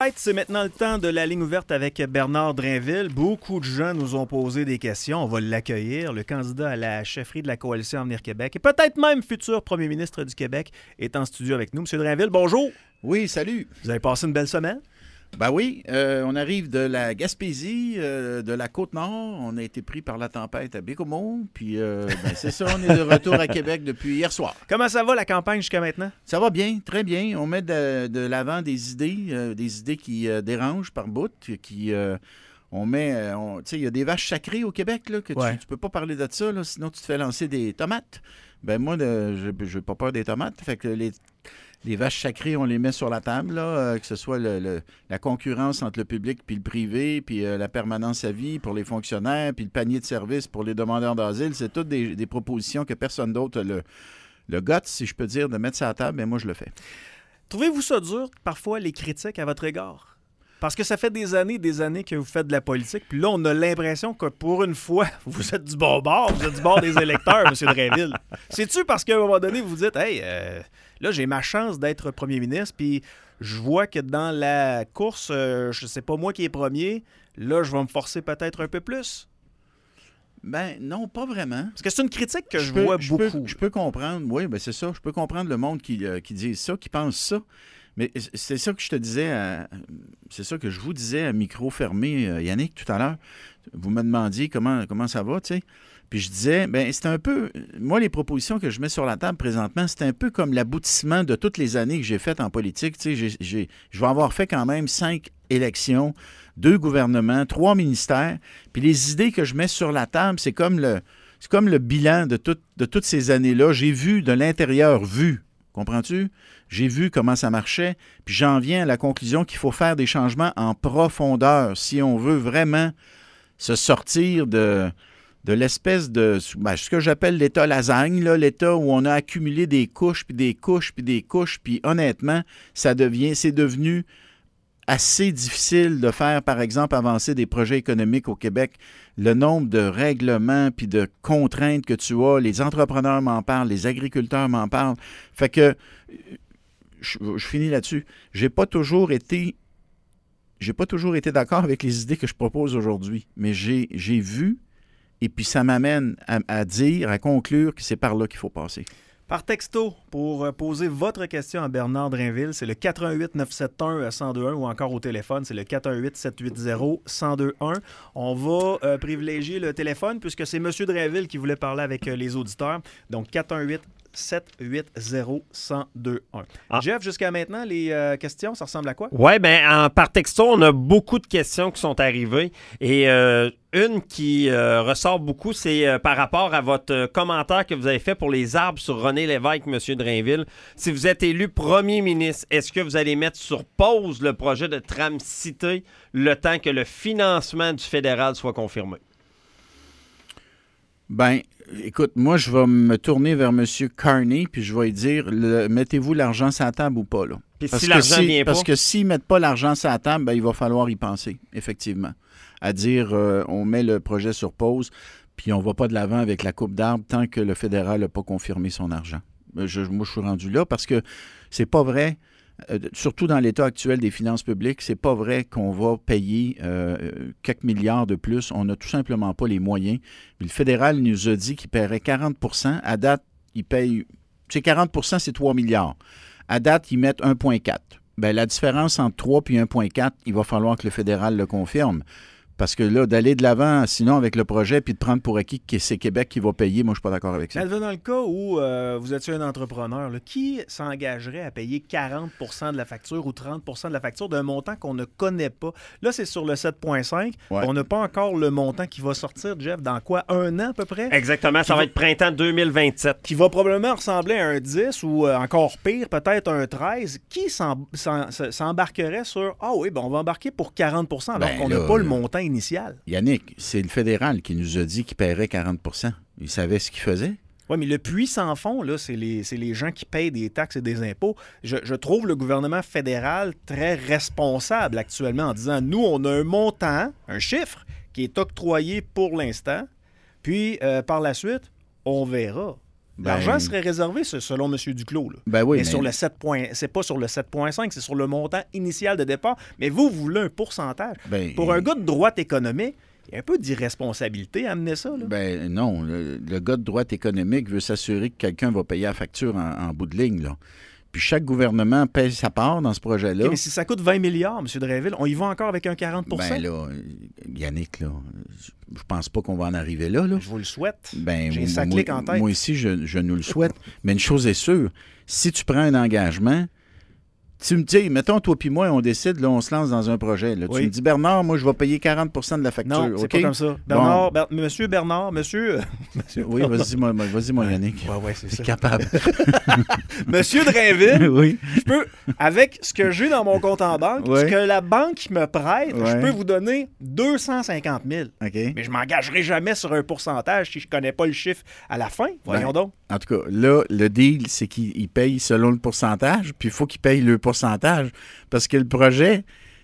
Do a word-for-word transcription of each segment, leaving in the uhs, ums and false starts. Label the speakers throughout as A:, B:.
A: Tempête, c'est maintenant le temps de la ligne ouverte avec Bernard Drainville. Beaucoup de gens nous ont posé des questions. On va l'accueillir. Le candidat à la chefferie de la Coalition Avenir Québec et peut-être même futur premier ministre du Québec est en studio avec nous. Monsieur Drainville, bonjour.
B: Oui, salut.
A: Vous avez passé une belle semaine?
B: Ben oui, euh, on arrive de la Gaspésie, euh, de la Côte-Nord. On a été pris par la tempête à Bécomo. Puis, euh, ben c'est ça, on est de retour à Québec depuis hier soir.
A: Comment ça va, la campagne, jusqu'à maintenant?
B: Ça va bien, très bien. On met de, de l'avant des idées, euh, des idées qui euh, dérangent par bout, qui... Euh, on met... Euh, tu sais, il y a des vaches sacrées au Québec, là, que
A: ouais.
B: tu, tu peux pas parler de ça, là, sinon tu te fais lancer des tomates. Ben moi, de, je n'ai pas peur des tomates. Fait que les... Les vaches sacrées, on les met sur la table, là, euh, que ce soit le, le, la concurrence entre le public puis le privé, puis euh, la permanence à vie pour les fonctionnaires, puis le panier de services pour les demandeurs d'asile. C'est toutes des, des propositions que personne d'autre le, le goût, si je peux dire, de mettre sur la table, mais moi, je le fais.
A: Trouvez-vous ça dur, parfois, les critiques à votre égard? Parce que ça fait des années et des années que vous faites de la politique, puis là, on a l'impression que pour une fois, vous êtes du bon bord, vous êtes du bord des électeurs, M. Drainville. C'est-tu parce qu'à un moment donné, vous vous dites « Hey, euh, là, j'ai ma chance d'être premier ministre, puis je vois que dans la course, euh, je sais pas moi qui est premier, là, je vais me forcer peut-être un peu plus. »
B: Ben non, pas vraiment.
A: Parce que c'est une critique que je, je
B: peux,
A: vois
B: je
A: beaucoup.
B: Peux, je peux comprendre, oui, ben c'est ça. Je peux comprendre le monde qui, euh, qui dit ça, qui pense ça. Mais c'est ça que je te disais, à, c'est ça que je vous disais à micro fermé, euh, Yannick, tout à l'heure. Vous me demandiez comment, comment ça va, tu sais. Puis je disais, bien, c'est un peu... Moi, les propositions que je mets sur la table présentement, c'est un peu comme l'aboutissement de toutes les années que j'ai faites en politique. Tu sais, j'ai, j'ai, je vais avoir fait quand même cinq élections, deux gouvernements, trois ministères. Puis les idées que je mets sur la table, c'est comme le, c'est comme le bilan de, tout, de toutes ces années-là. J'ai vu de l'intérieur, vu. Comprends-tu? J'ai vu comment ça marchait, puis j'en viens à la conclusion qu'il faut faire des changements en profondeur si on veut vraiment se sortir de, de l'espèce de... Ben, ce que j'appelle l'état lasagne, là, l'état où on a accumulé des couches, puis des couches, puis des couches, puis honnêtement, ça devient, c'est devenu assez difficile de faire, par exemple, avancer des projets économiques au Québec. Le nombre de règlements puis de contraintes que tu as, les entrepreneurs m'en parlent, les agriculteurs m'en parlent. Fait que, je, je finis là-dessus, j'ai pas toujours été, j'ai pas toujours été d'accord avec les idées que je propose aujourd'hui, mais j'ai, j'ai vu, et puis ça m'amène à, à dire, à conclure que c'est par là qu'il faut passer.
A: Par texto, pour poser votre question à Bernard Drainville, c'est le quatre un huit neuf sept un un zéro deux un ou encore au téléphone, c'est le quatre un huit sept huit zéro un zéro deux un. On va euh, privilégier le téléphone puisque c'est M. Drainville qui voulait parler avec euh, les auditeurs. Donc, quatre un huit sept huit zéro un zéro deux un. Ah. Jeff, jusqu'à maintenant, les euh, questions, ça ressemble à quoi?
C: Oui, bien, par texto, on a beaucoup de questions qui sont arrivées et euh, une qui euh, ressort beaucoup, c'est euh, par rapport à votre euh, commentaire que vous avez fait pour les arbres sur René Lévesque, M. Drainville. Si vous êtes élu premier ministre, est-ce que vous allez mettre sur pause le projet de Tram-Cité le temps que le financement du fédéral soit confirmé?
B: Ben, écoute, moi, je vais me tourner vers M. Carney, puis je vais lui dire, le, mettez-vous l'argent sur la table ou pas, là.
C: Puis
B: parce
C: si
B: que
C: l'argent
B: si,
C: vient pas?
B: Parce que s'ils ne mettent pas l'argent sur la table, ben, il va falloir y penser, effectivement. À dire, euh, on met le projet sur pause, puis on ne va pas de l'avant avec la coupe d'arbres tant que le fédéral n'a pas confirmé son argent. Je, moi, je suis rendu là parce que c'est pas vrai. Euh, surtout dans l'état actuel des finances publiques, c'est pas vrai qu'on va payer euh, quelques milliards de plus. On n'a tout simplement pas les moyens. Puis le fédéral nous a dit qu'il paierait quarante pour cent. À date, il paye... C'est quarante pour cent, c'est trois milliards. À date, ils mettent un virgule quatre. Bien, la différence entre trois et un virgule quatre, il va falloir que le fédéral le confirme. Parce que là, d'aller de l'avant, sinon, avec le projet, puis de prendre pour acquis que c'est Québec qui va payer, moi, je ne suis pas d'accord avec ça.
A: Mais dans le cas où euh, vous étiez un entrepreneur, là, qui s'engagerait à payer quarante pour cent de la facture ou trente pour cent de la facture d'un montant qu'on ne connaît pas? Là, c'est sur le sept virgule cinq. Ouais. On n'a pas encore le montant qui va sortir, Jeff, dans quoi? Un an à peu près?
C: Exactement, ça va, va être printemps deux mille vingt-sept.
A: Qui va probablement ressembler à un dix ou euh, encore pire, peut-être un treize. Qui s'en, s'en, s'embarquerait sur « Ah oui, ben on va embarquer pour quarante pour cent alors ben qu'on n'a pas le montant initial. »
B: Yannick, c'est le fédéral qui nous a dit qu'il paierait quarante pour cent. Il savait ce qu'il faisait.
A: Oui, mais le puits sans fond, là, c'est les, c'est les gens qui payent des taxes et des impôts. Je, je trouve le gouvernement fédéral très responsable actuellement en disant, nous, on a un montant, un chiffre, qui est octroyé pour l'instant, puis euh, par la suite, on verra.
B: Ben,
A: L'argent serait réservé, selon M. Duclos. Là.
B: Ben oui,
A: mais,
B: mais...
A: sur le sept points, c'est pas sur le sept virgule cinq, c'est sur le montant initial de départ. Mais vous, vous voulez un pourcentage.
B: Ben,
A: Pour un gars de droite économique, il y a un peu d'irresponsabilité à amener ça. Là.
B: Ben non. Le, le gars de droite économique veut s'assurer que quelqu'un va payer la facture en, en bout de ligne, là. Puis chaque gouvernement paye sa part dans ce projet-là.
A: Okay, mais si ça coûte vingt milliards, M. Drainville, on y va encore avec un quarante pour cent?
B: Ben là, Yannick, là, je pense pas qu'on va en arriver là. là.
A: Je vous le souhaite.
B: Ben,
A: J'ai
B: moi,
A: ça clique en tête.
B: Moi aussi, je, je nous le souhaite. Mais une chose est sûre, si tu prends un engagement, tu me dis, mettons, toi puis moi, on décide, là, on se lance dans un projet. Là.
A: Oui.
B: Tu me dis, Bernard, moi, je vais payer quarante pour cent de la facture.
A: Non, c'est
B: okay?
A: pas comme ça. Bernard,
B: bon.
A: Ber- Monsieur Bernard, Monsieur... monsieur
B: Oui, vas-y, moi, vas-y, moi, Yannick.
A: Oui, oui, c'est ça.
B: Capable.
A: Monsieur Drainville,
B: oui.
A: je peux, avec ce que j'ai dans mon compte en banque,
B: Oui.
A: ce que la banque me prête,
B: Oui.
A: je peux vous donner deux cent cinquante mille.
B: OK.
A: Mais je m'engagerai jamais sur un pourcentage si je connais pas le chiffre à la fin. Voyons
B: Ben,
A: donc.
B: En tout cas, là, le deal, c'est qu'il paye selon le pourcentage, puis il faut qu'il paye le pourcentage. Parce que le projet,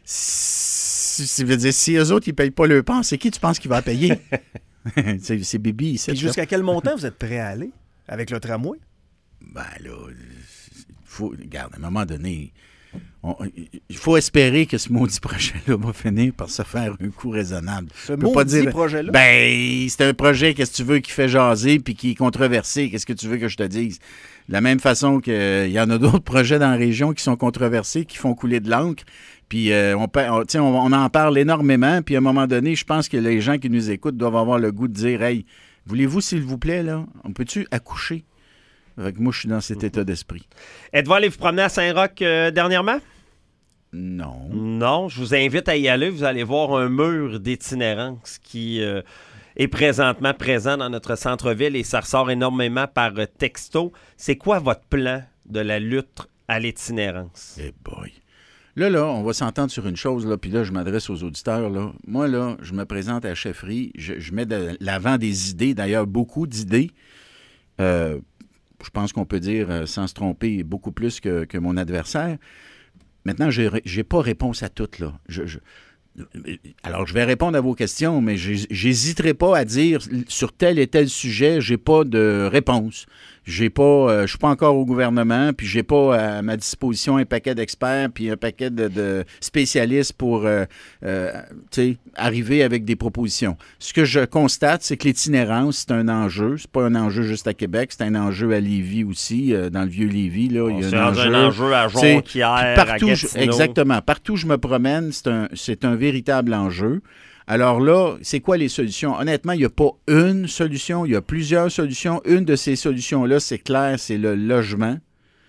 B: si, si, veut dire, si eux autres, ils ne payent pas le part, c'est qui tu penses qui va payer? c'est, c'est Bibi ici.
A: Puis jusqu'à quel montant vous êtes prêt à aller avec le tramway?
B: Ben là, faut, regarde, à un moment donné, on, il faut espérer que ce maudit projet-là va finir par se faire un coût raisonnable.
A: Ce
B: Je peux pas
A: maudit
B: dire,
A: projet-là?
B: ben, c'est un projet, qu'est-ce que tu veux, qui fait jaser puis qui est controversé. Qu'est-ce que tu veux que je te dise? De la même façon qu'il euh, y en a d'autres projets dans la région qui sont controversés, qui font couler de l'encre. Puis euh, on, on, on en parle énormément. Puis à un moment donné, je pense que les gens qui nous écoutent doivent avoir le goût de dire, hey, voulez-vous, s'il vous plaît, là, on peut-tu accoucher? Avec moi, je suis dans cet état d'esprit.
C: Êtes-vous allé vous promener à Saint-Roch euh, dernièrement?
B: Non.
C: Non, je vous invite à y aller. Vous allez voir un mur d'itinérance qui euh, est présentement présent dans notre centre-ville et ça ressort énormément par euh, texto. C'est quoi votre plan de la lutte à l'itinérance?
B: Eh boy. Là, là, on va s'entendre sur une chose, là, puis là, je m'adresse aux auditeurs. Là. Moi, là, je me présente à la chefferie, je, je mets de l'avant des idées, d'ailleurs, beaucoup d'idées. Euh, je pense qu'on peut dire, euh, sans se tromper, beaucoup plus que, que mon adversaire. Maintenant, je n'ai pas réponse à toutes, là. Je, je, alors, je vais répondre à vos questions, mais j'hésiterai pas à dire sur tel et tel sujet, j'ai pas de réponse. J'ai pas, euh, je suis pas encore au gouvernement, puis j'ai pas à ma disposition un paquet d'experts, puis un paquet de, de spécialistes pour, euh, euh, tu sais, arriver avec des propositions. Ce que je constate, c'est que l'itinérance, c'est un enjeu. C'est pas un enjeu juste à Québec, c'est un enjeu à Lévis aussi, euh, dans le vieux Lévis. Là, il y a
C: c'est
B: un
C: enjeu,
B: enjeu,
C: un enjeu à Jonquière,
B: partout,
C: à
B: je,
C: Gatineau.
B: exactement. Partout où je me promène, c'est un, c'est un véritable enjeu. Alors là, c'est quoi les solutions? Honnêtement, il n'y a pas une solution, il y a plusieurs solutions. Une de ces solutions-là, c'est clair, c'est le logement.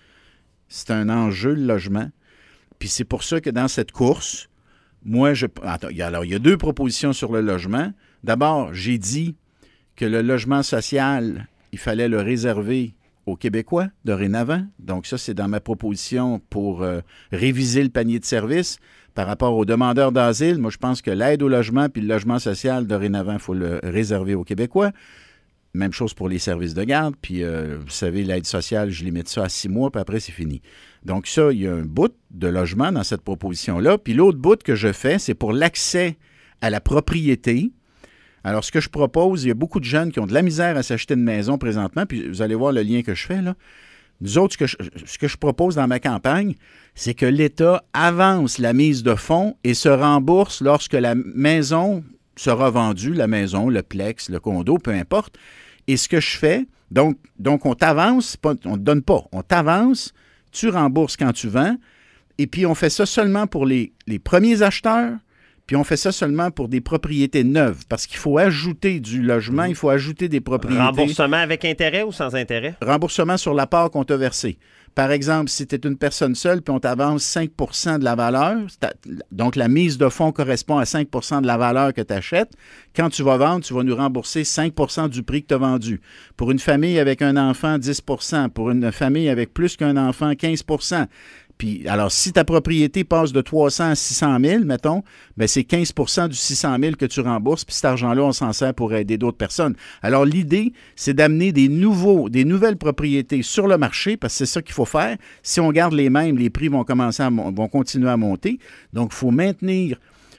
B: C'est un enjeu, le logement. Puis c'est pour ça que dans cette course, moi, je... Attends, alors, il y a deux propositions sur le logement. D'abord, j'ai dit que le logement social, il fallait le réserver aux Québécois dorénavant. Donc ça, c'est dans ma proposition pour euh, réviser le panier de services. Par rapport aux demandeurs d'asile, moi, je pense que l'aide au logement puis le logement social, dorénavant, il faut le réserver aux Québécois. Même chose pour les services de garde. Puis, euh, vous savez, l'aide sociale, je limite ça à six mois, puis après, c'est fini. Donc ça, il y a un bout de logement dans cette proposition-là. Puis l'autre bout que je fais, c'est pour l'accès à la propriété. Alors, ce que je propose, il y a beaucoup de jeunes qui ont de la misère à s'acheter une maison présentement, puis vous allez voir le lien que je fais, là. Nous autres, ce que, je, ce que je propose dans ma campagne, c'est que l'État avance la mise de fonds et se rembourse lorsque la maison sera vendue, la maison, le plex, le condo, peu importe. Et ce que je fais, donc, donc on t'avance, pas, on ne te donne pas, on t'avance, tu rembourses quand tu vends, et puis on fait ça seulement pour les, les premiers acheteurs, puis on fait ça seulement pour des propriétés neuves, parce qu'il faut ajouter du logement, il faut ajouter des propriétés.
C: Remboursement avec intérêt ou sans intérêt?
B: Remboursement sur la part qu'on t'a versée. Par exemple, si tu es une personne seule puis on t'avance cinq pour cent de la valeur, donc la mise de fonds correspond à cinq pour cent de la valeur que tu achètes, quand tu vas vendre, tu vas nous rembourser cinq pour cent du prix que tu as vendu. Pour une famille avec un enfant, dix pour cent. Pour une famille avec plus qu'un enfant, quinze pour cent. Puis, alors, si ta propriété passe de trois cents à six cent mille, mettons, bien, c'est quinze pour cent du six cent mille que tu rembourses, puis cet argent-là, on s'en sert pour aider d'autres personnes. Alors, l'idée, c'est d'amener des nouveaux, des nouvelles propriétés sur le marché, parce que c'est ça qu'il faut faire. Si on garde les mêmes, les prix vont commencer à, vont continuer à monter. Donc, il faut maintenir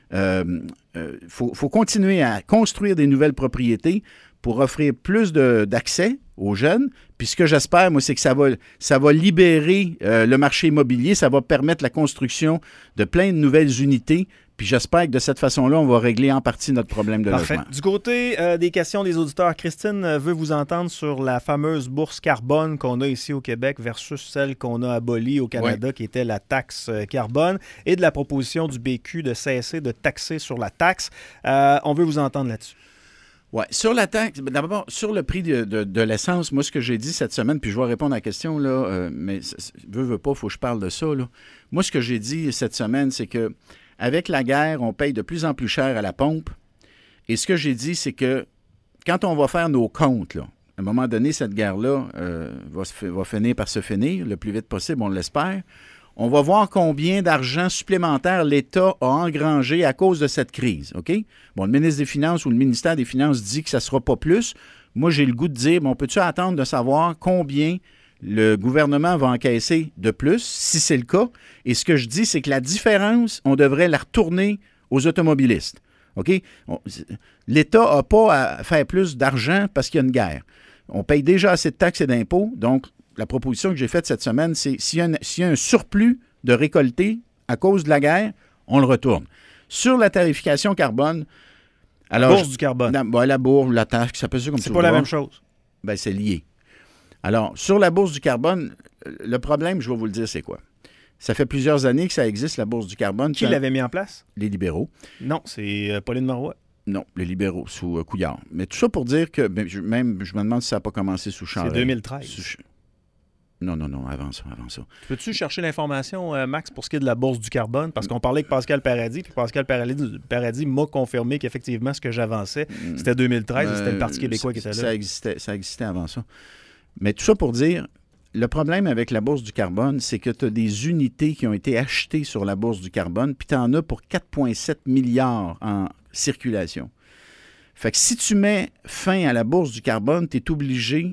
B: euh, euh, faut, faut continuer à construire des nouvelles propriétés pour offrir plus de, d'accès aux jeunes. Puis ce que j'espère, moi, c'est que ça va, ça va libérer euh, le marché immobilier, ça va permettre la construction de plein de nouvelles unités. Puis j'espère que de cette façon-là, on va régler en partie notre problème de
A: Parfait.
B: logement.
A: Du côté euh, des questions des auditeurs, Christine euh, veut vous entendre sur la fameuse bourse carbone qu'on a ici au Québec versus celle qu'on a abolie au Canada,
B: Oui.
A: qui était la taxe euh, carbone, et de la proposition du B Q de cesser de taxer sur la taxe. Euh, on veut vous entendre là-dessus.
B: Oui, sur la taxe, d'abord, sur le prix de, de, de l'essence, moi, ce que j'ai dit cette semaine, puis je vais répondre à la question, là, euh, mais veux, veux pas, il faut que je parle de ça, là. Moi, ce que j'ai dit cette semaine, c'est que avec la guerre, on paye de plus en plus cher à la pompe. Et ce que j'ai dit, c'est que quand on va faire nos comptes, là, à un moment donné, cette guerre-là euh, va, se, va finir par se finir le plus vite possible, on l'espère. On va voir combien d'argent supplémentaire l'État a engrangé à cause de cette crise, OK? Bon, le ministre des Finances ou le ministère des Finances dit que ça ne sera pas plus. Moi, j'ai le goût de dire, bon, peut-tu attendre de savoir combien le gouvernement va encaisser de plus, si c'est le cas? Et ce que je dis, c'est que la différence, on devrait la retourner aux automobilistes, OK? On, l'État n'a pas à faire plus d'argent parce qu'il y a une guerre. On paye déjà assez de taxes et d'impôts, donc la proposition que j'ai faite cette semaine, c'est s'il y a un, s'il y a un surplus de récolté à cause de la guerre, on le retourne. Sur la tarification carbone, alors...
A: La bourse du carbone.
B: La, ben, la bourse, la taxe, ça peut ça comme ça.
A: C'est pas la même chose.
B: Ben, c'est lié. Alors, sur la bourse du carbone, le problème, je vais vous le dire, c'est quoi? Ça fait plusieurs années que ça existe, la bourse du carbone.
A: Qui l'avait mis en place?
B: Les libéraux.
A: Non, c'est euh, Pauline Marois.
B: Non, les libéraux, sous euh, Couillard. Mais tout ça pour dire que, ben, je, même, je me demande si ça n'a pas commencé sous Charest.
A: C'est deux mille treize.
B: Sous... Non, non, non, avant ça, avant ça.
A: Peux-tu chercher l'information, euh, Max, pour ce qui est de la bourse du carbone? Parce qu'on parlait avec Pascal Paradis, puis Pascal Paradis, Paradis m'a confirmé qu'effectivement, ce que j'avançais, c'était deux mille treize,
B: euh,
A: et c'était le Parti québécois qui était là.
B: Ça existait, ça existait avant ça. Mais tout ça pour dire, le problème avec la bourse du carbone, c'est que tu as des unités qui ont été achetées sur la bourse du carbone, puis tu en as pour quatre virgule sept milliards en circulation. Fait que si tu mets fin à la bourse du carbone, tu es obligé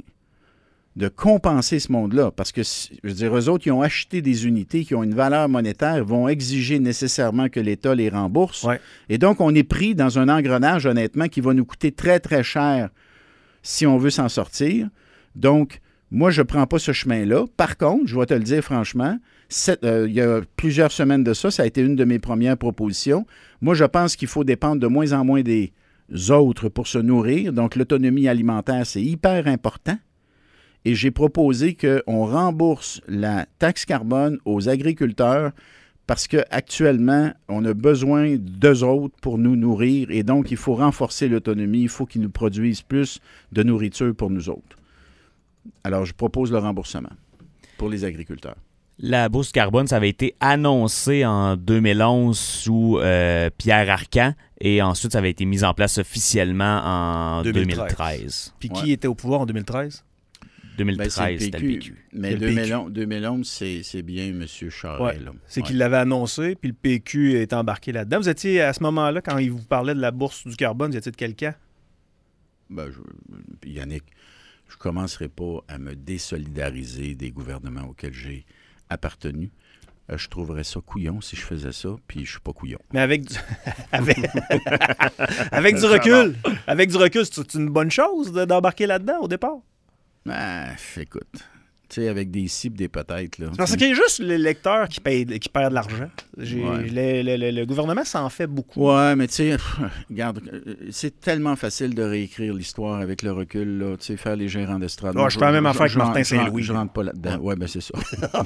B: de compenser ce monde-là. Parce que, je veux dire, eux autres, qui ont acheté des unités qui ont une valeur monétaire, vont exiger nécessairement que l'État les rembourse.
A: Ouais.
B: Et donc, on est pris dans un engrenage, honnêtement, qui va nous coûter très, très cher si on veut s'en sortir. Donc, moi, je ne prends pas ce chemin-là. Par contre, je vais te le dire franchement, cette, euh, il y a plusieurs semaines de ça, ça a été une de mes premières propositions. Moi, je pense qu'il faut dépendre de moins en moins des autres pour se nourrir. Donc, l'autonomie alimentaire, c'est hyper important. Et j'ai proposé qu'on rembourse la taxe carbone aux agriculteurs parce qu'actuellement, on a besoin d'eux autres pour nous nourrir. Et donc, il faut renforcer l'autonomie. Il faut qu'ils nous produisent plus de nourriture pour nous autres. Alors, je propose le remboursement pour les agriculteurs.
D: La bourse carbone, ça avait été annoncé en deux mille onze sous euh, Pierre Arcan et ensuite, ça avait été mis en place officiellement en deux mille treize.
A: Puis
B: Ouais.
A: qui était au pouvoir en deux mille treize?
D: deux mille treize,
B: Ben, c'est
D: c'était le P Q.
B: Mais
A: Le
B: deux mille onze,
A: P Q.
B: deux mille onze, c'est, c'est bien M. Charest.
A: Ouais.
B: Là.
A: C'est
B: Ouais.
A: qu'il l'avait annoncé, puis le P Q est embarqué là-dedans. Vous étiez, à ce moment-là, quand il vous parlait de la bourse du carbone, vous étiez de quel camp?
B: Ben, je, Yannick, je ne commencerai pas à me désolidariser des gouvernements auxquels j'ai appartenu. Euh, je trouverais ça couillon si je faisais ça, puis je suis pas couillon.
A: Mais avec du, avec, avec du recul, avec du recul, c'est une bonne chose de- d'embarquer là-dedans au départ.
B: Ah, écoute, tu sais, avec des cibles, des peut-être, là.
A: C'est parce qu'il y a juste l'électeur qui, paye, qui perd de l'argent. J'ai-
B: Ouais.
A: le, le- le- le gouvernement s'en fait beaucoup.
B: Ouais, mais tu sais, regarde, euh, c'est tellement facile de réécrire l'histoire avec le recul, là, tu sais, faire les gérants d'estrade.
A: Ouais, je fais la même affaire que Martin
B: rentre-
A: Saint-Louis.
B: Je rentre pas là-dedans. Ouais, ben c'est ça.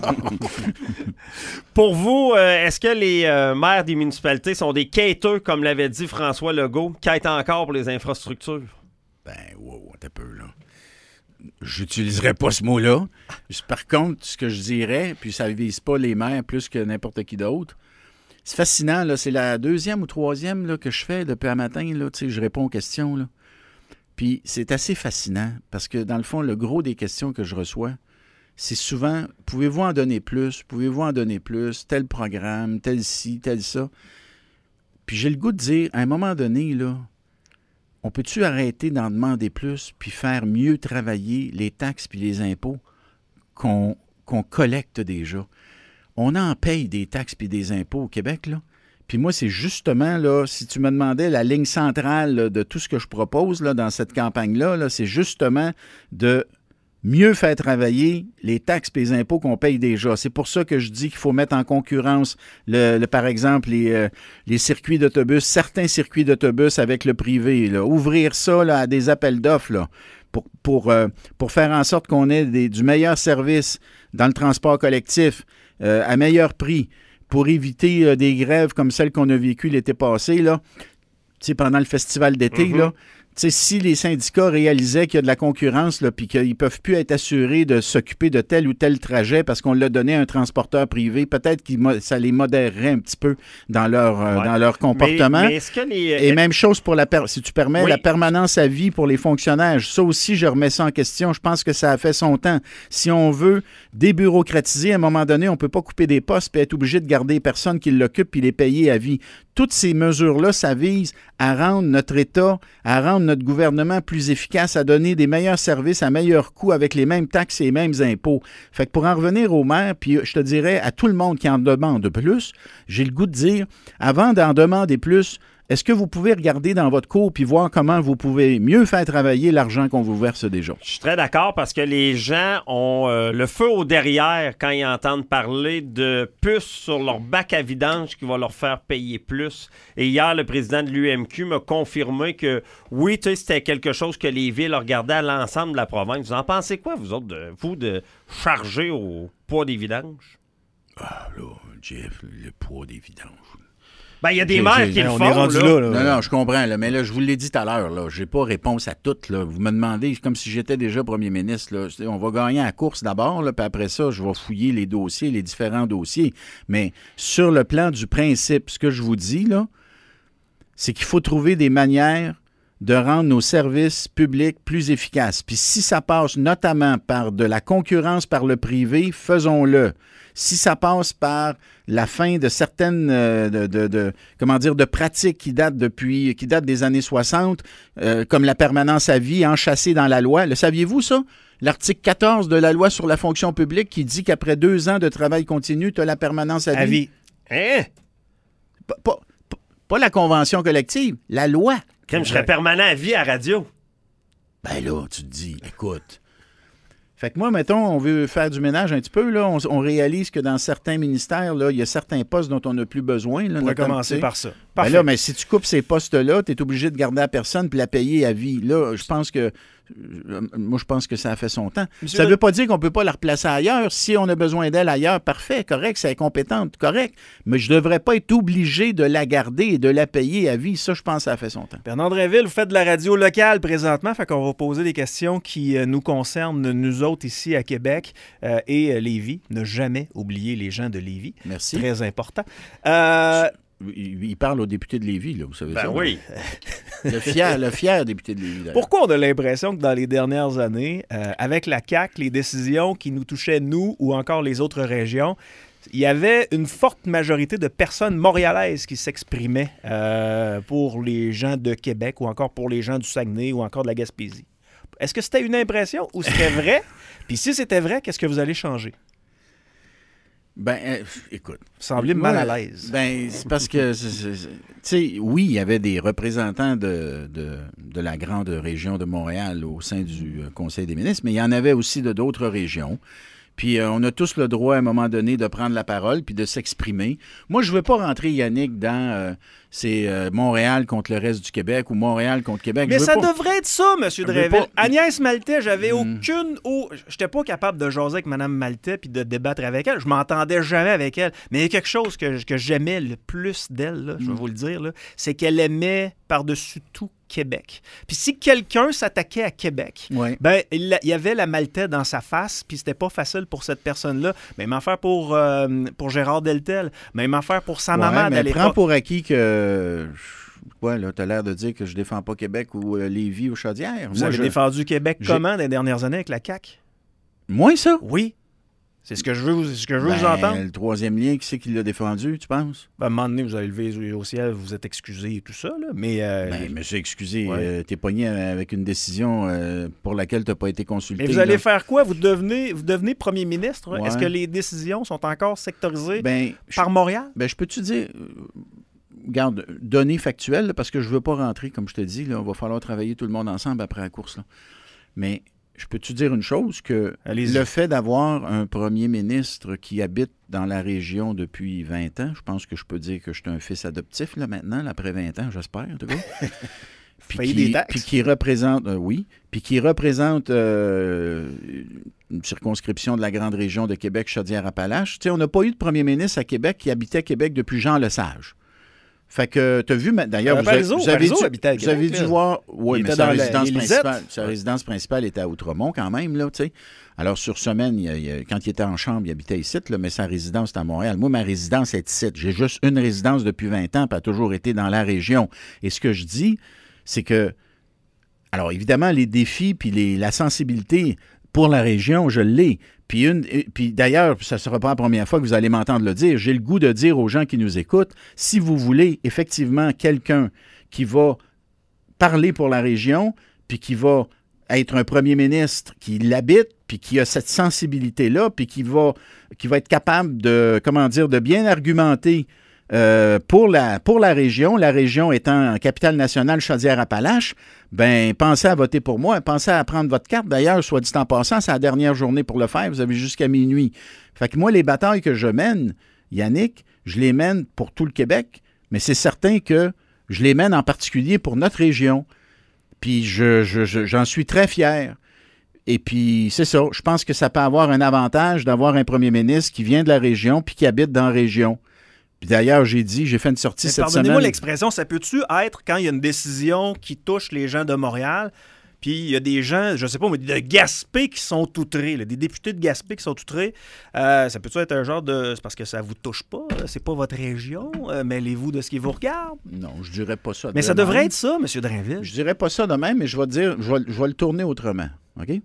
C: Pour vous, euh, est-ce que les euh, maires des municipalités sont des quêteux, comme l'avait dit François Legault, quêtent encore pour les infrastructures?
B: Ben, wow, t'as peu, là. J'utiliserais pas ce mot-là. Par contre, ce que je dirais, puis ça ne vise pas les maires plus que n'importe qui d'autre, c'est fascinant, là. C'est la deuxième ou troisième là, que je fais depuis un matin, là. Tu sais, je réponds aux questions, là. Puis c'est assez fascinant parce que, dans le fond, le gros des questions que je reçois, c'est souvent, pouvez-vous en donner plus? Pouvez-vous en donner plus? Tel programme, tel ci, tel ça. Puis j'ai le goût de dire, à un moment donné, là, on peut-tu arrêter d'en demander plus puis faire mieux travailler les taxes puis les impôts qu'on, qu'on collecte déjà? On en paye des taxes puis des impôts au Québec, là. Puis moi, c'est justement, là, si tu me demandais la ligne centrale là, de tout ce que je propose là, dans cette campagne-là, là, c'est justement de mieux faire travailler les taxes et les impôts qu'on paye déjà. C'est pour ça que je dis qu'il faut mettre en concurrence, le, le, par exemple, les, euh, les circuits d'autobus, certains circuits d'autobus avec le privé. Là. Ouvrir ça là, à des appels d'offres là, pour, pour, euh, pour faire en sorte qu'on ait des, du meilleur service dans le transport collectif euh, à meilleur prix pour éviter euh, des grèves comme celles qu'on a vécues l'été passé, là, pendant le festival d'été, mm-hmm. là. T'sais, si les syndicats réalisaient qu'il y a de la concurrence puis qu'ils ne peuvent plus être assurés de s'occuper de tel ou tel trajet parce qu'on l'a donné à un transporteur privé, peut-être que ça les modérerait un petit peu dans leur, euh, ouais. dans leur comportement. Mais, mais est-ce que les... Et même chose pour la per... si tu permets, oui. la permanence à vie pour les fonctionnaires. Ça aussi, je remets ça en question. Je pense que ça a fait son temps. Si on veut débureaucratiser, à un moment donné, on ne peut pas couper des postes et être obligé de garder les personnes qui l'occupent et les payer à vie. Toutes ces mesures-là, ça vise à rendre notre État, à rendre notre gouvernement plus efficace, à donner des meilleurs services à meilleur coût avec les mêmes taxes et les mêmes impôts. Fait que pour en revenir aux maires, puis je te dirais à tout le monde qui en demande plus, j'ai le goût de dire, avant d'en demander plus, est-ce que vous pouvez regarder dans votre cours puis voir comment vous pouvez mieux faire travailler l'argent qu'on vous verse déjà?
C: Je suis très d'accord parce que les gens ont euh, le feu au derrière quand ils entendent parler de puces sur leur bac à vidange qui va leur faire payer plus. Et hier, le président de l'U M Q m'a confirmé que oui, tu sais, c'était quelque chose que les villes regardaient à l'ensemble de la province. Vous en pensez quoi, vous autres, de, vous, de charger au poids des vidanges?
B: Ah là, Jeff, le poids des vidanges...
C: Ben, il y a des maires qui le font.
A: On est rendu
C: là.
A: là, là.
B: Non, non, je comprends, là, mais là, je vous l'ai dit tout à l'heure, là, j'ai pas réponse à toutes. Là. Vous me demandez, comme si j'étais déjà premier ministre, là, on va gagner à la course d'abord, là, puis après ça, je vais fouiller les dossiers, les différents dossiers. Mais sur le plan du principe, ce que je vous dis, là, c'est qu'il faut trouver des manières de rendre nos services publics plus efficaces. Puis si ça passe notamment par de la concurrence par le privé, faisons-le. Si ça passe par la fin de certaines euh, de, de, de, comment dire, de pratiques qui datent depuis qui datent des années soixante, euh, comme la permanence à vie enchâssée dans la loi. Le saviez-vous, ça? L'article quatorze de la loi sur la fonction publique qui dit qu'après deux ans de travail continu, tu as la permanence à vie.
C: À vie. Hein?
B: Pas, pas, pas la convention collective, la loi.
C: Comme je serais permanent à vie à radio.
B: Ben là, tu te dis, écoute... Fait que moi, mettons, on veut faire du ménage un petit peu, là, on, on réalise que dans certains ministères, là, il y a certains postes dont on n'a plus besoin. Là,
A: on pourrait commencer par ça.
B: Ben là, mais si tu coupes ces postes-là, tu es obligé de garder la personne puis la payer à vie. Là, je pense que moi, je pense que ça a fait son temps. Monsieur ça ne le... veut pas dire qu'on ne peut pas la replacer ailleurs. Si on a besoin d'elle ailleurs, parfait, correct, c'est compétente, correct. Mais je ne devrais pas être obligé de la garder et de la payer à vie. Ça, je pense que ça a fait son temps.
A: Bernard Drinville, vous faites de la radio locale présentement, fait qu'on va poser des questions qui euh, nous concernent, nous autres, ici à Québec euh, et euh, Lévis. Ne jamais oublier les gens de Lévis.
B: Merci.
A: Très important. Euh...
B: Il parle au député de Lévis, là, vous savez
C: ben
B: ça.
C: Oui.
B: Le fier, le fier député de Lévis. D'ailleurs.
A: Pourquoi on a l'impression que dans les dernières années, euh, avec la C A Q, les décisions qui nous touchaient, nous, ou encore les autres régions, il y avait une forte majorité de personnes montréalaises qui s'exprimaient euh, pour les gens de Québec ou encore pour les gens du Saguenay ou encore de la Gaspésie. Est-ce que c'était une impression ou c'était vrai? Puis si c'était vrai, qu'est-ce que vous allez changer?
B: Ben, euh, écoute.
A: Vous semblez mal à l'aise.
B: Ben, c'est parce que, tu sais, oui, il y avait des représentants de, de, de la grande région de Montréal au sein du Conseil des ministres, mais il y en avait aussi de d'autres régions. Puis euh, on a tous le droit, à un moment donné, de prendre la parole puis de s'exprimer. Moi, je ne veux pas rentrer, Yannick, dans euh, c'est euh, Montréal contre le reste du Québec ou Montréal contre Québec.
A: Mais ça
B: pas...
A: devrait être ça, M. Drinville. Pas... Agnès Maltais, j'avais mm. aucune... Oh, j'étais pas capable de jaser avec Mme Maltais puis de débattre avec elle. Je m'entendais jamais avec elle. Mais il y a quelque chose que, que j'aimais le plus d'elle, là, je vais mm. vous le dire, là, c'est qu'elle aimait par-dessus tout Québec. Puis si quelqu'un s'attaquait à Québec,
B: ouais.
A: ben il y avait la Maltais dans sa face, puis c'était pas facile pour cette personne-là. Même affaire pour, euh, pour Gérard Deltel, même affaire pour sa
B: ouais,
A: maman
B: mais
A: à l'époque.
B: Prends pour acquis que... Ouais, là, t'as l'air de dire que je défends pas Québec ou euh, Lévis ou Chaudière.
A: Vous
B: Moi,
A: avez
B: je...
A: défendu Québec
B: j'ai...
A: comment dans les dernières années avec la C A Q?
B: Moi, ça?
A: Oui. C'est ce que je veux, vous, ce que je veux
B: ben,
A: vous entendre.
B: Le troisième lien, qui c'est qui l'a défendu, tu penses?
A: Ben, à un moment donné, vous avez levé les yeux au ciel, vous êtes excusé et tout ça, là, mais... Euh,
B: ben,
A: les...
B: monsieur, excusez,
A: ouais.
B: euh, t'es pogné avec une décision euh, pour laquelle t'as pas été consulté.
A: Mais vous allez
B: là.
A: faire quoi? Vous devenez, vous devenez premier ministre?
B: Ouais.
A: Est-ce que les décisions sont encore sectorisées
B: ben,
A: par
B: je,
A: Montréal?
B: Ben, je peux-tu dire... garde, données factuelles, là, parce que je ne veux pas rentrer, comme je te dis, là, il va falloir travailler tout le monde ensemble après la course. Là. Mais je peux te dire une chose, que
A: Allez-y.
B: le fait d'avoir un premier ministre qui habite dans la région depuis vingt ans, je pense que je peux dire que je suis un fils adoptif là, maintenant, là, après vingt ans, j'espère, en tout cas. Puis
A: Payer
B: qui,
A: des taxes.
B: puis qui représente, euh, oui, puis qui représente euh, une circonscription de la grande région de Québec, Chaudière-Appalaches. Tu sais, on n'a pas eu de premier ministre à Québec qui habitait Québec depuis Jean Lesage. Fait que, tu as vu, d'ailleurs,
A: Euh,
B: vous, avez-
A: Parizeau,
B: vous avez
A: Parizeau
B: dû,
A: habitait à
B: vous avez
A: Québec,
B: dû
A: là.
B: voir, oui,
A: Il
B: mais
A: était
B: sa
A: dans la-
B: résidence,
A: les Lisettes.
B: principale, sa résidence principale était à Outremont quand même, là, tu sais. Alors, sur semaine, il y a- il y a- quand il était en chambre, il habitait ici, là, mais sa résidence était à Montréal. Moi, ma résidence est ici. J'ai juste une résidence depuis vingt ans, puis elle a toujours été dans la région. Et ce que je dis, c'est que, alors évidemment, les défis puis les, la sensibilité pour la région, je l'ai. Puis, une, puis d'ailleurs, ça ne sera pas la première fois que vous allez m'entendre le dire. J'ai le goût de dire aux gens qui nous écoutent, si vous voulez effectivement quelqu'un qui va parler pour la région, puis qui va être un premier ministre qui l'habite, puis qui a cette sensibilité-là, puis qui va, qui va être capable de, comment dire, de bien argumenter euh, pour, la, pour la région, la région étant capitale nationale Chaudière-Appalaches, ben pensez à voter pour moi, pensez à prendre votre carte. D'ailleurs, soit dit en passant, c'est la dernière journée pour le faire, vous avez jusqu'à minuit. Fait que moi, les batailles que je mène, Yannick, je les mène pour tout le Québec, mais c'est certain que je les mène en particulier pour notre région. Puis je, je, je, j'en suis très fier. Et puis, c'est ça, je pense que ça peut avoir un avantage d'avoir un premier ministre qui vient de la région puis qui habite dans la région. Puis d'ailleurs, j'ai dit, j'ai fait une sortie
A: Mais
B: cette
A: pardonnez-moi
B: semaine.
A: l'expression, ça peut-tu être quand il y a une décision qui touche les gens de Montréal, puis il y a des gens, je sais pas, mais de Gaspé qui sont outrés, là, des députés de Gaspé qui sont outrés, euh, ça peut-tu être un genre de... C'est parce que ça vous touche pas, c'est pas votre région, euh, mêlez-vous de ce qui vous regarde.
B: Non, je dirais pas ça.
A: Mais ça
B: de
A: devrait
B: même.
A: être ça, M. Drainville.
B: Je dirais pas ça de même, mais je vais te dire, je vais, je vais le tourner autrement. OK?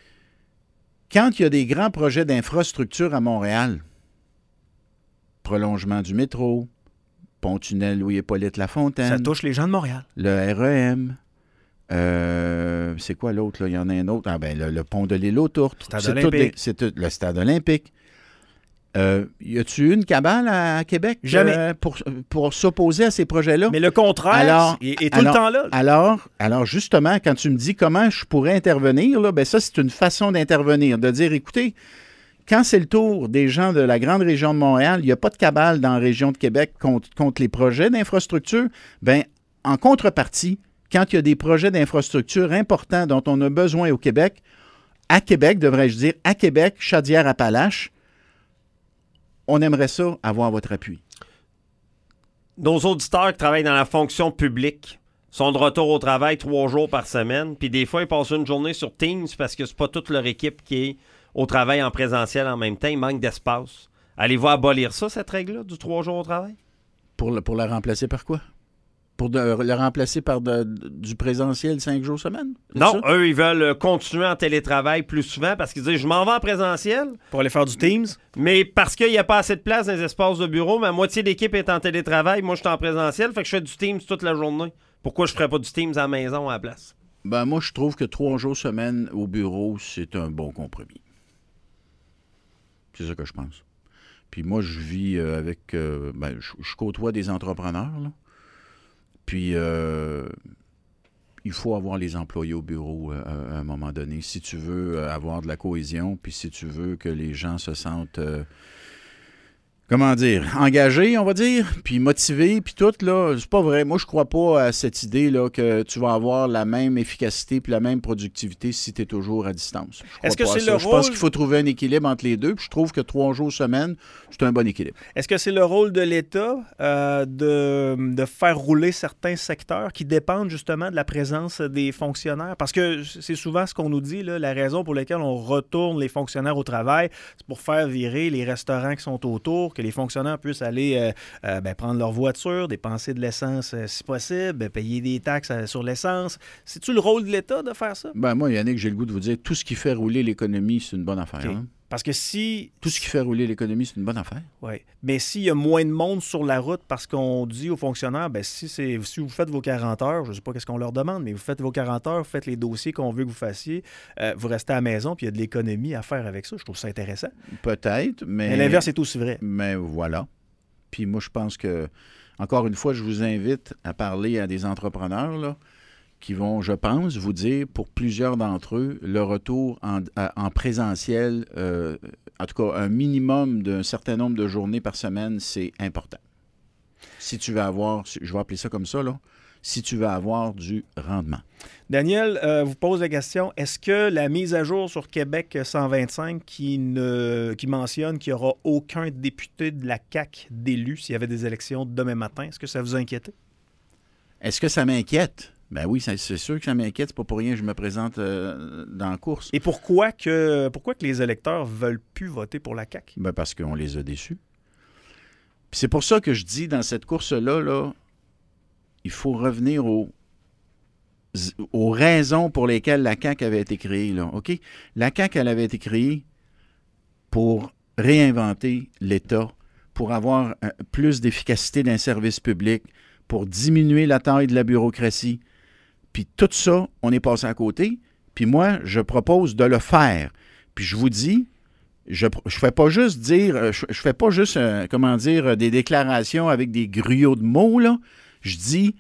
B: Quand il y a des grands projets d'infrastructure à Montréal, prolongement du métro, pont-tunnel Louis-Hippolyte Lafontaine,
A: Ça touche les gens de Montréal.
B: le R E M, euh, c'est quoi l'autre? Là? Il y en a un autre. Ah ben, le, le pont de l'île aux Tourtes.
A: Stade
B: C'est
A: olympique.
B: tout des- c'est tout- le stade olympique. Euh, y a-tu eu une cabale à, à Québec
A: Jamais.
B: euh, pour, pour s'opposer à ces projets-là?
A: Mais le contraire
B: Alors-
A: est, est tout
B: alors-
A: le temps là.
B: Alors, alors, justement, quand tu me dis comment je pourrais intervenir, là, ben ça, c'est une façon d'intervenir, de dire, écoutez, quand c'est le tour des gens de la grande région de Montréal, il n'y a pas de cabale dans la région de Québec contre, contre les projets d'infrastructure, ben en contrepartie, quand il y a des projets d'infrastructure importants dont on a besoin au Québec, à Québec, devrais-je dire, à Québec, Chaudière-Appalaches, on aimerait ça avoir votre appui.
C: Nos auditeurs qui travaillent dans la fonction publique sont de retour au travail trois jours par semaine, puis des fois, ils passent une journée sur Teams parce que c'est pas toute leur équipe qui est au travail en présentiel en même temps. Il manque d'espace. Allez-vous abolir ça, cette règle-là, du trois jours au travail?
B: Pour, le, pour la remplacer par quoi? Pour de, le remplacer par de- du présentiel cinq jours semaine? C'est
C: Non,
B: ça?
C: eux, ils veulent continuer en télétravail plus souvent parce qu'ils disent, je m'en vais en présentiel,
A: Pour aller faire du Teams.
C: mais parce qu'il n'y a pas assez de place dans les espaces de bureau, ma moitié de l'équipe est en télétravail, moi, je suis en présentiel, fait que je fais du Teams toute la journée. Pourquoi je ne ferais pas du Teams à la maison à la place?
B: Ben, moi, je trouve que trois jours semaine au bureau, c'est un bon compromis. C'est ça que je pense. Puis moi, je vis euh, avec... euh, ben, je, je côtoie des entrepreneurs, là. Puis, euh, il faut avoir les employés au bureau euh, à un moment donné. Si tu veux euh, avoir de la cohésion, puis si tu veux que les gens se sentent... euh, comment dire, engagé, on va dire, puis motivé, puis tout, là, c'est pas vrai. Moi, je crois pas à cette idée, là, que tu vas avoir la même efficacité puis la même productivité si tu es toujours à distance. Je crois
A: Est-ce que
B: pas à
A: c'est
B: ça.
A: le
B: Je
A: rôle-
B: pense qu'il faut trouver un équilibre entre les deux, puis je trouve que trois jours semaine, c'est un bon équilibre.
A: Est-ce que c'est le rôle de l'État euh, de, de faire rouler certains secteurs qui dépendent justement de la présence des fonctionnaires? Parce que c'est souvent ce qu'on nous dit, là, la raison pour laquelle on retourne les fonctionnaires au travail, c'est pour faire virer les restaurants qui sont autour, que les fonctionnaires puissent aller euh, euh, ben, prendre leur voiture, dépenser de l'essence euh, si possible, ben, payer des taxes euh, sur l'essence. C'est-tu le rôle de l'État de faire ça?
B: Ben moi, Yannick, j'ai le goût de vous dire, tout ce qui fait rouler l'économie, c'est une bonne affaire.
A: OK.
B: hein.
A: Parce que si...
B: Tout ce qui fait rouler l'économie, c'est une bonne affaire.
A: Oui. Mais s'il y a moins de monde sur la route parce qu'on dit aux fonctionnaires, ben si, c'est, si vous faites vos quarante heures, je ne sais pas qu'est-ce qu'on leur demande, mais vous faites vos quarante heures, vous faites les dossiers qu'on veut que vous fassiez, euh, vous restez à la maison, puis il y a de l'économie à faire avec ça. Je trouve ça intéressant.
B: Peut-être, mais...
A: Mais l'inverse est aussi vrai.
B: Mais voilà. Puis moi, je pense que... encore une fois, je vous invite à parler à des entrepreneurs là, qui vont, je pense, vous dire, pour plusieurs d'entre eux, le retour en, en présentiel, euh, en tout cas, un minimum d'un certain nombre de journées par semaine, c'est important. Si tu veux avoir, je vais appeler ça comme ça, là, si tu veux avoir du rendement.
A: Daniel euh, vous pose la question, est-ce que la mise à jour sur Québec cent vingt-cinq qui, ne, qui mentionne qu'il n'y aura aucun député de la C A Q d'élu s'il y avait des élections demain matin, est-ce que ça vous inquiète?
B: Est-ce que ça m'inquiète? Ben oui, c'est sûr que ça m'inquiète. C'est pas pour rien que je me présente euh, dans la course.
A: Et pourquoi que, pourquoi que les électeurs ne veulent plus voter pour la C A Q?
B: Ben parce qu'on les a déçus. Puis c'est pour ça que je dis, dans cette course-là, là, il faut revenir aux, aux raisons pour lesquelles la C A Q avait été créée. Là, OK? La C A Q, elle avait été créée pour réinventer l'État, pour avoir un, plus d'efficacité d'un service public, pour diminuer la taille de la bureaucratie. Puis tout ça, on est passé à côté. Puis moi, je propose de le faire. Puis je vous dis, je ne fais pas juste dire, je, je fais pas juste, euh, comment dire, des déclarations avec des gruyots de mots, là. Je dis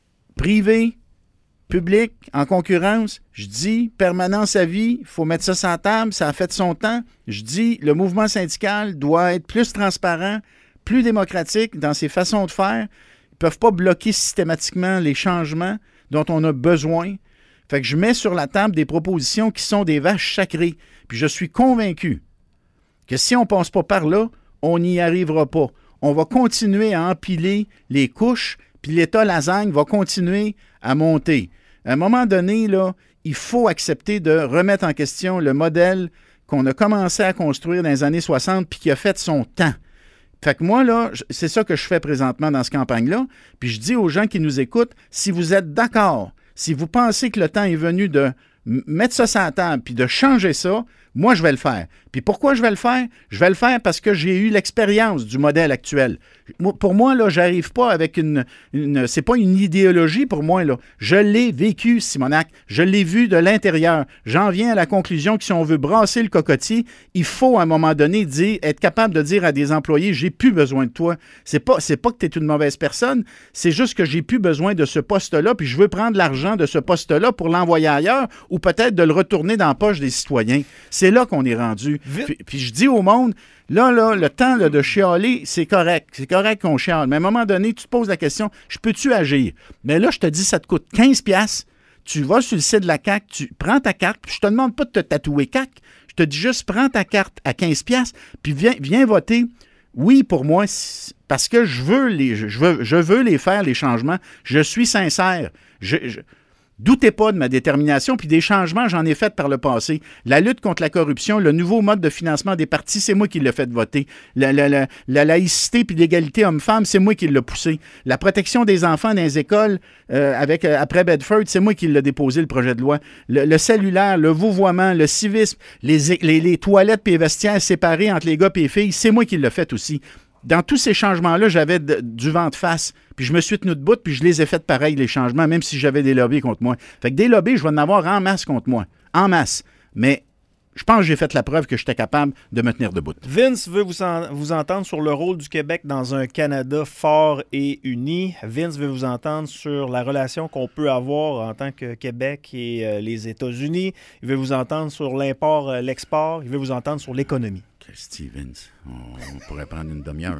B: privé, public, en concurrence. Je dis permanence à vie, il faut mettre ça sur la table, ça a fait son temps. Je dis le mouvement syndical doit être plus transparent, plus démocratique dans ses façons de faire. Ils ne peuvent pas bloquer systématiquement les changements dont on a besoin. Fait que je mets sur la table des propositions qui sont des vaches sacrées. Puis je suis convaincu que si on ne passe pas par là, on n'y arrivera pas. On va continuer à empiler les couches, puis l'État lasagne va continuer à monter. À un moment donné, là, il faut accepter de remettre en question le modèle qu'on a commencé à construire dans les années soixante puis qui a fait son temps. Fait que moi, là, c'est ça que je fais présentement dans cette campagne-là. Puis je dis aux gens qui nous écoutent, si vous êtes d'accord, si vous pensez que le temps est venu de mettre ça sur la table puis de changer ça, moi, je vais le faire. Puis pourquoi je vais le faire? Je vais le faire parce que j'ai eu l'expérience du modèle actuel. Pour moi, là, j'arrive pas avec une... une c'est pas une idéologie pour moi, là. Je l'ai vécu, Simonac. Je l'ai vu de l'intérieur. J'en viens à la conclusion que si on veut brasser le cocotier, il faut à un moment donné dire, être capable de dire à des employés, j'ai plus besoin de toi. C'est pas, c'est pas que tu es une mauvaise personne, c'est juste que j'ai plus besoin de ce poste-là, puis je veux prendre l'argent de ce poste-là pour l'envoyer ailleurs ou peut-être de le retourner dans la poche des citoyens. C'est là qu'on est rendu. Puis, puis je dis au monde, là, là, le temps là, de chialer, c'est correct. C'est correct qu'on chiale. Mais à un moment donné, tu te poses la question, je peux-tu agir? Mais là, je te dis, ça te coûte quinze piastres. Tu vas sur le site de la C A Q, tu prends ta carte, puis je te demande pas de te tatouer C A Q. Je te dis juste, prends ta carte à quinze piastres, puis viens, viens voter. Oui, pour moi, parce que je veux les, je veux, je veux les faire, les changements. Je suis sincère. Je... je Doutez pas de ma détermination, puis des changements, j'en ai fait par le passé. La lutte contre la corruption, le nouveau mode de financement des partis, c'est moi qui l'ai fait voter. La, la, la, la laïcité puis l'égalité homme-femme, c'est moi qui l'ai poussé. La protection des enfants dans les écoles, euh, avec, euh, après Bedford, c'est moi qui l'ai déposé, le projet de loi. Le, le cellulaire, le vouvoiement, le civisme, les, les, les toilettes puis les vestiaires séparés entre les gars et les filles, c'est moi qui l'ai fait aussi. Dans tous ces changements-là, j'avais de, du vent de face. Puis je me suis tenu debout, puis je les ai fait pareil, les changements, même si j'avais des lobbies contre moi. Fait que des lobbies, je vais en avoir en masse contre moi. En masse. Mais je pense que j'ai fait la preuve que j'étais capable de me tenir debout.
A: Vince veut vous, en, vous entendre sur le rôle du Québec dans un Canada fort et uni. Vince veut vous entendre sur la relation qu'on peut avoir en tant que Québec et euh, les États-Unis. Il veut vous entendre sur l'import, euh, l'export. Il veut vous entendre sur l'économie.
B: Vince, on pourrait prendre une demi-heure.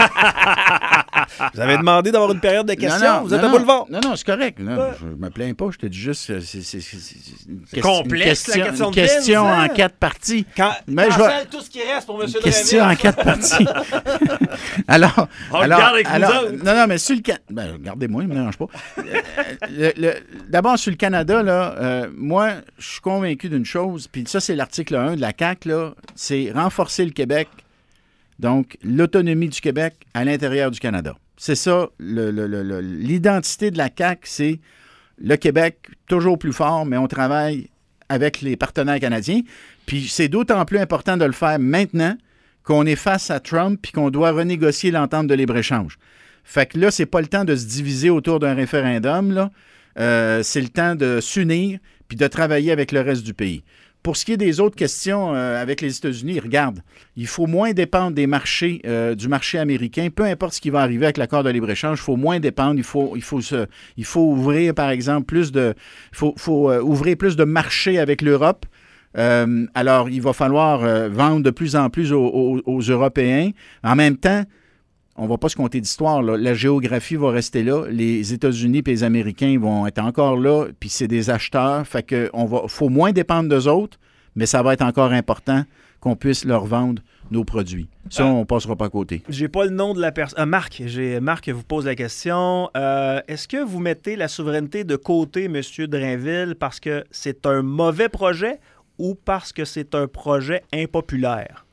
A: Vous avez demandé d'avoir une période de questions.
B: Non, non,
A: vous êtes
B: non,
A: à boulevard.
B: Non, non, c'est correct. Non,
A: ouais.
B: Je me plains pas. Je te dis juste, c'est, c'est, c'est, c'est une
C: question, complexe,
B: une question,
C: la question,
B: une question
C: Vince,
B: en
C: hein?
B: quatre parties.
A: Quand,
B: mais
A: quand
B: je vais,
A: tout ce qui reste pour M.
B: Une question en quatre parties. alors,
C: on
B: alors,
C: regarde avec
B: alors
C: vous autres.
B: non, non, mais sur le Canada, ben, regardez-moi, il ne me dérange pas. le, le, d'abord, sur le Canada, là, euh, moi, je suis convaincu d'une chose, puis ça, c'est l'article un de la C A Q, là, c'est renforcer le Québec. Donc, l'autonomie du Québec à l'intérieur du Canada. C'est ça, le, le, le, l'identité de la C A Q, c'est le Québec toujours plus fort, mais on travaille avec les partenaires canadiens. Puis c'est d'autant plus important de le faire maintenant qu'on est face à Trump puis qu'on doit renégocier l'entente de libre-échange. Fait que là, c'est pas le temps de se diviser autour d'un référendum, là. Euh, c'est le temps de s'unir puis de travailler avec le reste du pays. pour ce qui est des autres questions euh, avec les États-Unis, regarde, il faut moins dépendre des marchés, euh, du marché américain. Peu importe ce qui va arriver avec l'accord de libre-échange, il faut moins dépendre. Il faut, il faut, se, il faut ouvrir, par exemple, plus de, il faut, faut euh, ouvrir plus de marchés avec l'Europe. Euh, alors, il va falloir euh, vendre de plus en plus aux, aux, aux Européens. En même temps, on ne va pas se compter d'histoire, là. La géographie va rester là. Les États-Unis et les Américains vont être encore là, puis c'est des acheteurs. Fait que on va, faut moins dépendre d'eux autres, mais ça va être encore important qu'on puisse leur vendre nos produits. Ça, ah, on ne passera pas à côté.
A: J'ai pas le nom de la personne. Ah, Marc, j'ai... Marc vous pose la question. Euh, est-ce que vous mettez la souveraineté de côté, M. Drainville, parce que c'est un mauvais projet ou parce que c'est un projet impopulaire?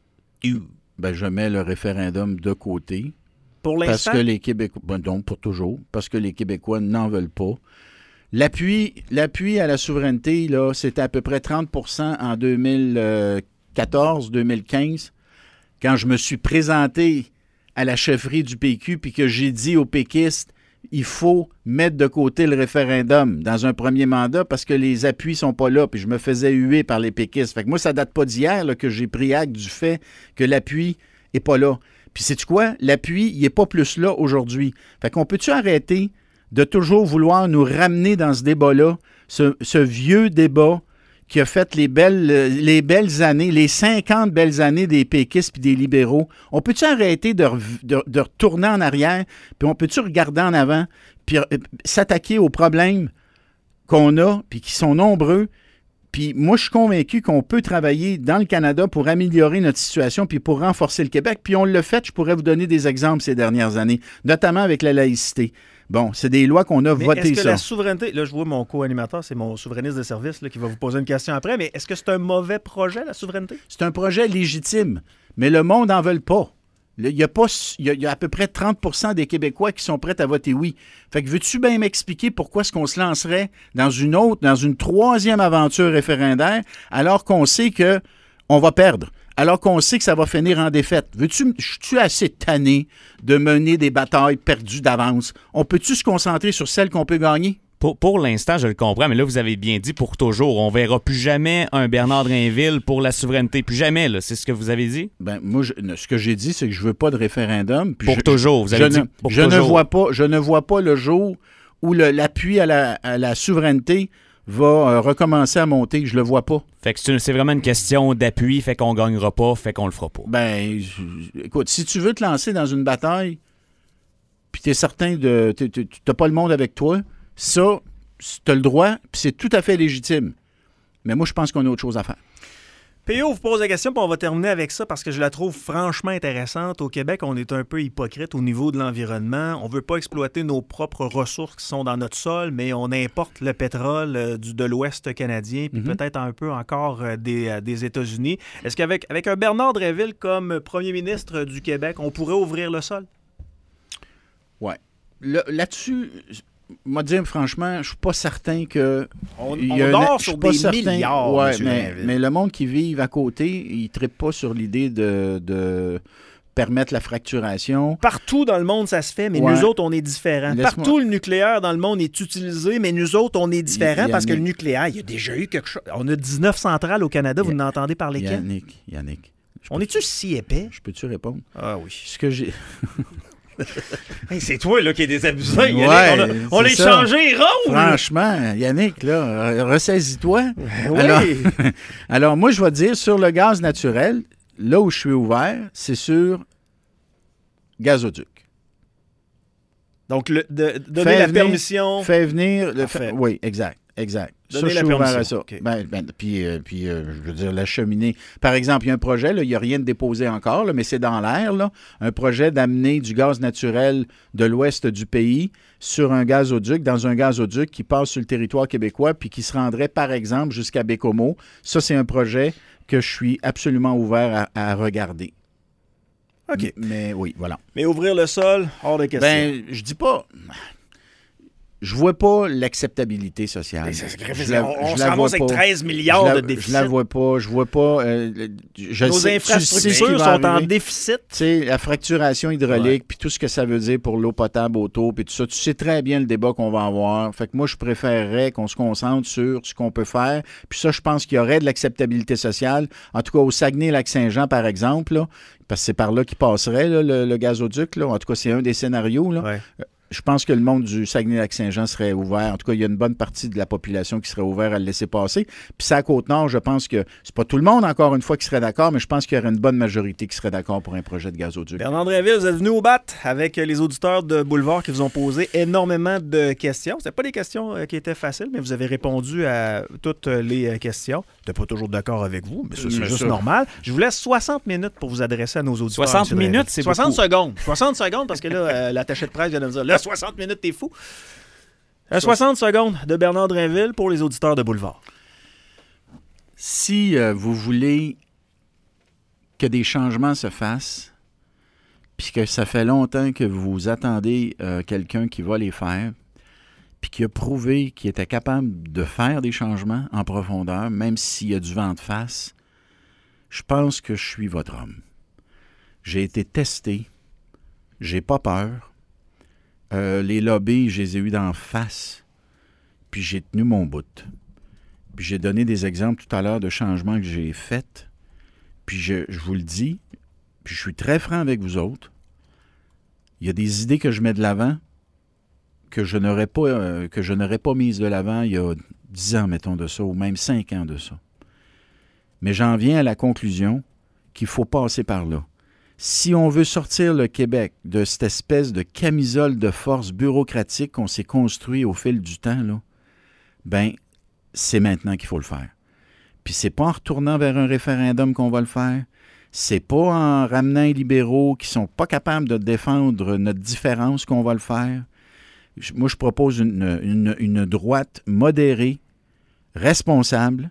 B: Ben, je mets le référendum de côté.
A: Pour l'instant?
B: Parce que les Québécois... Ben, donc, pour toujours. Parce que les Québécois n'en veulent pas. L'appui, l'appui à la souveraineté, là, c'était à peu près trente pour cent en deux mille quatorze deux mille quinze, quand je me suis présenté à la chefferie du P Q puis que j'ai dit aux péquistes, il faut mettre de côté le référendum dans un premier mandat parce que les appuis sont pas là, puis je me faisais huer par les péquistes. Fait que moi, ça date pas d'hier là, que j'ai pris acte du fait que l'appui est pas là. Puis sais-tu quoi? L'appui, il est pas plus là aujourd'hui. Fait qu'on peut-tu arrêter de toujours vouloir nous ramener dans ce débat-là, ce, ce vieux débat qui a fait les belles, les belles années, les cinquante belles années des péquistes puis des libéraux. On peut-tu arrêter de, de, de retourner en arrière, puis on peut-tu regarder en avant, puis euh, s'attaquer aux problèmes qu'on a, puis qui sont nombreux. Puis moi, je suis convaincu qu'on peut travailler dans le Canada pour améliorer notre situation puis pour renforcer le Québec. Puis on l'a fait, je pourrais vous donner des exemples ces dernières années, notamment avec la laïcité. Bon, c'est des lois qu'on a
A: mais
B: votées,
A: est-ce que
B: ça.
A: La souveraineté, là, je vois mon co-animateur, c'est mon souverainiste de service là, qui va vous poser une question après, mais est-ce que c'est un mauvais projet, la souveraineté?
B: C'est un projet légitime, mais le monde n'en veut pas. Il y, a pas, il y a, il y a à peu près trente pour cent des Québécois qui sont prêts à voter oui. Fait que veux-tu bien m'expliquer pourquoi est-ce qu'on se lancerait dans une autre, dans une troisième aventure référendaire, alors qu'on sait que on va perdre? Alors qu'on sait que ça va finir en défaite. Veux-tu, je suis assez tanné de mener des batailles perdues d'avance? On peut-tu se concentrer sur celles qu'on peut gagner?
D: Pour, pour l'instant, je le comprends, mais là, vous avez bien dit pour toujours. On verra plus jamais un Bernard Drainville pour la souveraineté. Plus jamais, là. C'est ce que vous avez dit?
B: Ben, moi, je, ce que j'ai dit, c'est que je veux pas de référendum. Puis
D: pour
B: je,
D: toujours, vous avez
B: je
D: dit
B: ne,
D: pour
B: je
D: toujours.
B: Ne vois pas, je ne vois pas le jour où le, l'appui à la, à la souveraineté va euh, recommencer à monter. Je le vois pas.
D: Fait que c'est, c'est vraiment une question d'appui, fait qu'on gagnera pas, fait qu'on le fera pas.
B: Ben, je, écoute, si tu veux te lancer dans une bataille, puis t'es certain de... T'es, t'es, t'as pas le monde avec toi, ça, t'as le droit, puis c'est tout à fait légitime. Mais moi, je pense qu'on a autre chose à faire.
A: P O vous pose la question, puis on va terminer avec ça parce que je la trouve franchement intéressante. Au Québec, on est un peu hypocrite au niveau de l'environnement. On ne veut pas exploiter nos propres ressources qui sont dans notre sol, mais on importe le pétrole euh, du, de l'Ouest canadien, puis mm-hmm. peut-être un peu encore euh, des, euh, des États-Unis. Est-ce qu'avec avec un Bernard Drainville comme premier ministre du Québec, on pourrait ouvrir le sol?
B: Oui. Le, là-dessus... Moi, dire franchement, je suis pas certain que...
A: On, on dort sur des
B: certain,
A: milliards,
B: ouais, mais, mais le monde qui vit à côté, il ne trippe pas sur l'idée de, de permettre la fracturation.
A: Partout dans le monde, ça se fait, mais ouais. nous autres, on est différents. Laisse-moi... Partout, le nucléaire dans le monde est utilisé, mais nous autres, on est différents parce que le nucléaire, il y a déjà eu quelque chose. On a dix-neuf centrales au Canada, vous n'entendez parler lesquelles?
B: Yannick, Yannick.
A: On est-tu si épais?
B: Je peux-tu répondre?
A: Ah oui.
B: Ce que j'ai...
A: Hey, c'est toi là, qui es désabusé.
B: Ouais,
A: Yannick, on a, on a échangé rôle.
B: Franchement, Yannick, là, ressaisis-toi.
A: Oui.
B: Alors, alors, moi, je vais te dire, sur le gaz naturel, là où je suis ouvert, c'est sur gazoduc.
A: Donc, le, de, donner la
B: venir,
A: permission.
B: Fait venir... Le fait, oui, exact, exact.
A: Donner
B: ça,
A: la
B: je suis ouvert
A: permission.
B: à ça.
A: Okay.
B: Ben, ben, puis, euh, puis euh, je veux dire, la cheminée. Par exemple, il y a un projet, là, il n'y a rien de déposé encore, là, mais c'est dans l'air, là, un projet d'amener du gaz naturel de l'ouest du pays sur un gazoduc, dans un gazoduc qui passe sur le territoire québécois puis qui se rendrait, par exemple, jusqu'à Bécomo. Ça, c'est un projet que je suis absolument ouvert à, à regarder.
A: OK.
B: Mais, mais oui, voilà.
A: Mais ouvrir le sol, hors de question.
B: Ben, je dis pas... je vois pas l'acceptabilité sociale.
A: Mais c'est-
B: Je la-
A: on
B: je
A: on se
B: la vois
A: ramasse avec
B: pas.
A: treize milliards
B: je la,
A: de déficit.
B: Je la vois pas. Je vois pas. euh, je
A: Nos
B: sais- tu sais ce
A: infrastructures
B: qui va
A: sont en
B: arriver.
A: déficit.
B: Tu sais, la fracturation hydraulique, puis tout ce que ça veut dire pour l'eau potable autour, puis tout ça, tu sais très bien le débat qu'on va avoir. Fait que moi, je préférerais qu'on se concentre sur ce qu'on peut faire. Puis ça, je pense qu'il y aurait de l'acceptabilité sociale. En tout cas, au Saguenay-Lac-Saint-Jean, par exemple, là, parce que c'est par là qu'il passerait, là, le, le gazoduc. Là. En tout cas, c'est un des scénarios. Là.
A: Ouais.
B: Je pense que le monde du Saguenay-Lac-Saint-Jean serait ouvert. En tout cas, il y a une bonne partie de la population qui serait ouverte à le laisser passer. Puis ça, à Côte-Nord, je pense que c'est pas tout le monde, encore une fois, qui serait d'accord, mais je pense qu'il y aurait une bonne majorité qui serait d'accord pour un projet de gazoduc.
A: Bernard Drinville, vous êtes venu au bat avec les auditeurs de Boulevard qui vous ont posé énormément de questions. C'était pas des questions euh, qui étaient faciles, mais vous avez répondu à toutes les euh, questions. Je n'étais pas toujours d'accord avec vous, mais ça, c'est
B: Bien
A: juste
B: sûr.
A: normal. Je vous laisse soixante minutes pour vous adresser à nos auditeurs.
D: soixante
A: M. Drinville.
D: minutes, c'est
A: soixante
D: beaucoup.
A: secondes. soixante secondes, parce que là, euh, l'attaché de presse vient de me dire, là, soixante minutes, t'es fou. Euh, soixante secondes de Bernard Drinville pour les auditeurs de Boulevard.
B: Si euh, vous voulez que des changements se fassent, puis que ça fait longtemps que vous attendez euh, quelqu'un qui va les faire, puis qui a prouvé qu'il était capable de faire des changements en profondeur, même s'il y a du vent de face, je pense que je suis votre homme. J'ai été testé, j'ai pas peur. Euh, les lobbies, je les ai eus d'en face, puis j'ai tenu mon bout. Puis j'ai donné des exemples tout à l'heure de changements que j'ai faits. Puis je, je vous le dis, puis je suis très franc avec vous autres. Il y a des idées que je mets de l'avant que je n'aurais pas, euh, que je n'aurais pas mises de l'avant il y a dix ans, mettons, de ça, ou même cinq ans de ça. Mais j'en viens à la conclusion qu'il faut passer par là. Si on veut sortir le Québec de cette espèce de camisole de force bureaucratique qu'on s'est construit au fil du temps, là, ben, c'est maintenant qu'il faut le faire. Puis c'est pas en retournant vers un référendum qu'on va le faire. C'est pas en ramenant les libéraux qui sont pas capables de défendre notre différence qu'on va le faire. Moi, je propose une, une, une droite modérée, responsable,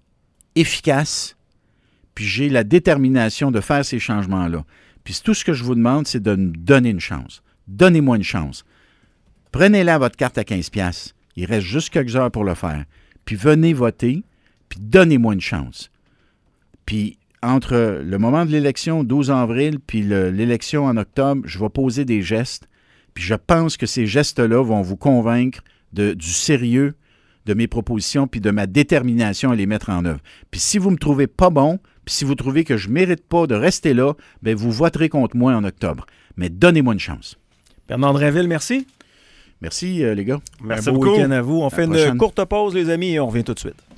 B: efficace, puis j'ai la détermination de faire ces changements-là. Puis tout ce que je vous demande, c'est de me donner une chance. Donnez-moi une chance. Prenez-la votre carte à quinze piastres. Il reste juste quelques heures pour le faire. Puis venez voter, puis donnez-moi une chance. Puis entre le moment de l'élection, douze avril, puis le, l'élection en octobre, je vais poser des gestes. Puis je pense que ces gestes-là vont vous convaincre de, du sérieux de mes propositions puis de ma détermination à les mettre en œuvre. Puis si vous me trouvez pas bon, puis si vous trouvez que je ne mérite pas de rester là, bien vous voterez contre moi en octobre. Mais donnez-moi une chance.
A: Bernard Drinville, merci.
B: Merci, euh, les gars.
C: Merci
A: Un beau
C: beaucoup.
A: week-end à vous. On
B: À
A: fait
B: la
A: une
B: prochaine.
A: courte pause, les amis, et on revient tout de suite.